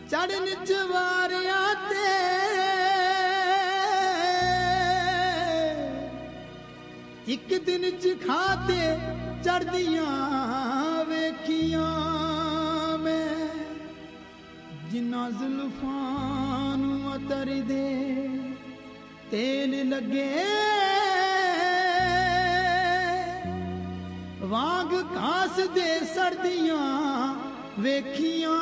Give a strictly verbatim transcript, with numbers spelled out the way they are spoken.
ਚੜਨ ਜਵਾਰਿਆਂ ਤੇ ਇੱਕ ਦਿਨ ਚ ਖਾਤੇ ਚੜਦੀਆਂ ਵੇਖੀਆਂ ਮੈਂ ਜਿਨ੍ਹਾਂ ਜ਼ੁਲਫਾਂ ਨੂੰ ਅਤਰ ਦੇ ਤੇਲ ਲੱਗੇ ਵਾਂਗ ਘਾਸ ਦੇ ਸਰਦੀਆਂ ਵੇਖੀਆਂ